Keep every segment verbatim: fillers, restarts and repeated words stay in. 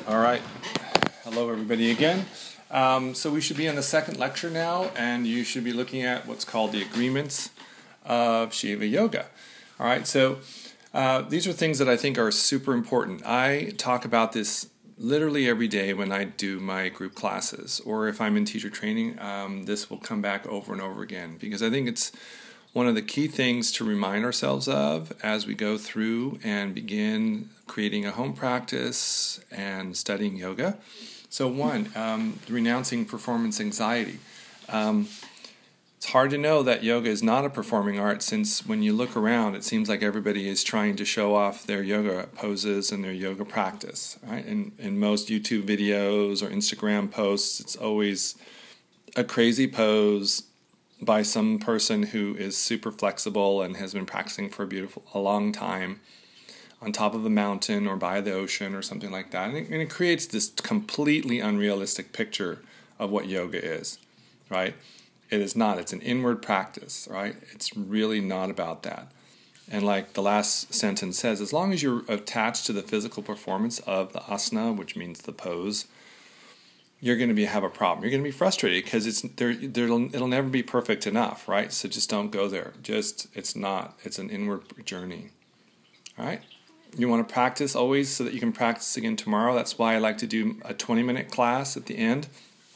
All right. Hello, everybody, again. Um, so we should be in the second lecture now, and you should be looking at what's called the agreements of Shiva Yoga. All right. So uh, these are things that I think are super important. I talk about this literally every day when I do my group classes, or if I'm in teacher training, um, this will come back over and over again, because I think it's one of the key things to remind ourselves of as we go through and begin creating a home practice and studying yoga. So one, um, renouncing performance anxiety. Um, it's hard to know that yoga is not a performing art, since when you look around, it seems like everybody is trying to show off their yoga poses and their yoga practice. Right? In, in most YouTube videos or Instagram posts, it's always a crazy pose by some person who is super flexible and has been practicing for a beautiful a long time on top of a mountain or by the ocean or something like that. And it, and it creates this completely unrealistic picture of what yoga is, right? It is not. It's an inward practice, right? It's really not about that. And like the last sentence says, as long as you're attached to the physical performance of the asana, which means the pose, you're going to be have a problem. You're going to be frustrated because it's there. There'll it'll never be perfect enough, right? So just don't go there. Just it's not. It's an inward journey. All right. You want to practice always so that you can practice again tomorrow. That's why I like to do a twenty-minute class at the end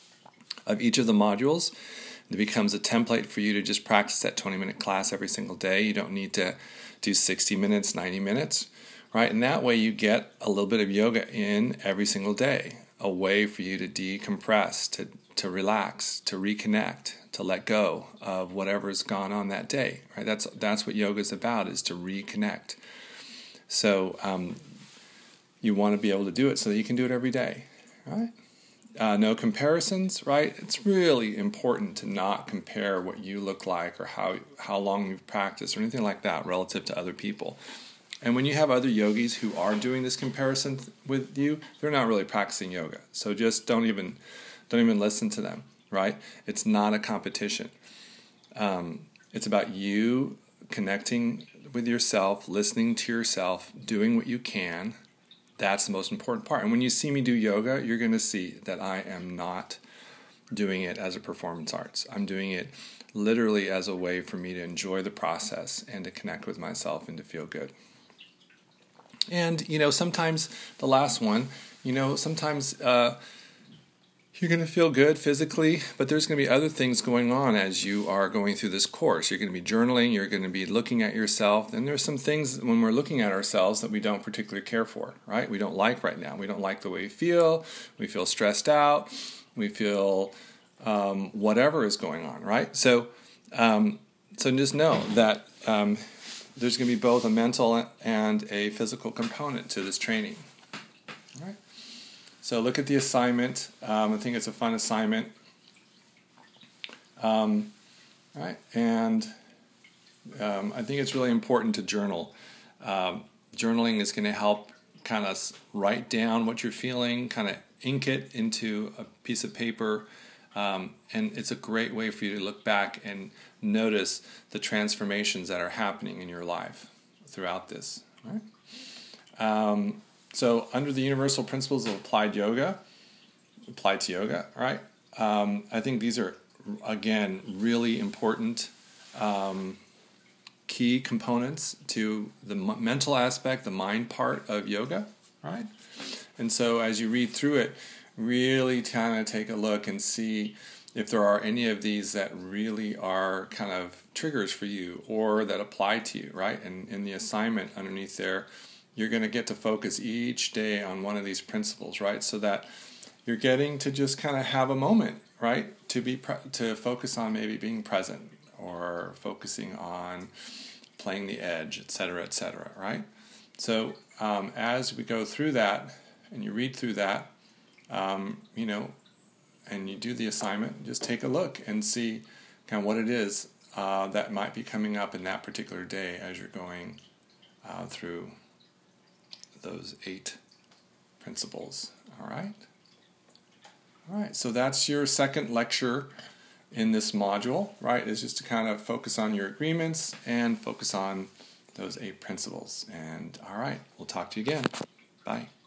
of each of the modules. It becomes a template for you to just practice that twenty-minute class every single day. You don't need to do sixty minutes, ninety minutes, right? And that way you get a little bit of yoga in every single day. A way for you to decompress, to, to relax, to reconnect, to let go of whatever's gone on that day. Right? That's that's what yoga is about, is to reconnect. So um, you want to be able to do it so that you can do it every day. Right? Uh, no comparisons. Right? It's really important to not compare what you look like or how how long you've practiced or anything like that relative to other people. And when you have other yogis who are doing this comparison with you, they're not really practicing yoga. So just don't even don't even listen to them, right? It's not a competition. Um, it's about you connecting with yourself, listening to yourself, doing what you can. That's the most important part. And when you see me do yoga, you're going to see that I am not doing it as a performance arts. I'm doing it literally as a way for me to enjoy the process and to connect with myself and to feel good. And, you know, sometimes the last one, you know, sometimes uh, you're going to feel good physically, but there's going to be other things going on as you are going through this course. You're going to be journaling, you're going to be looking at yourself, and there's some things when we're looking at ourselves that we don't particularly care for, right? We don't like right now. We don't like the way we feel. We feel stressed out. We feel um, whatever is going on, right? So, um, so just know that Um, there's going to be both a mental and a physical component to this training. All right. So look at the assignment. Um, I think it's a fun assignment. Um, all right. And um, I think it's really important to journal. Um, journaling is going to help kind of write down what you're feeling, kind of ink it into a piece of paper. Um, and it's a great way for you to look back and notice the transformations that are happening in your life throughout this. Right? Um, so under the universal principles of applied yoga, applied to yoga, right? Um, I think these are, again, really important um, key components to the m- mental aspect, the mind part of yoga, right? And so as you read through it, really kind of take a look and see if there are any of these that really are kind of triggers for you or that apply to you, right? And in the assignment underneath there, you're going to get to focus each day on one of these principles, right? So that you're getting to just kind of have a moment, right? To be pre- to focus on maybe being present or focusing on playing the edge, et cetera, et cetera, right? So um, as we go through that and you read through that, Um, you know, and you do the assignment, just take a look and see kind of what it is uh, that might be coming up in that particular day as you're going uh, through those eight principles. All right? All right, so that's your second lecture in this module, right, is just to kind of focus on your agreements and focus on those eight principles. And all right, we'll talk to you again. Bye.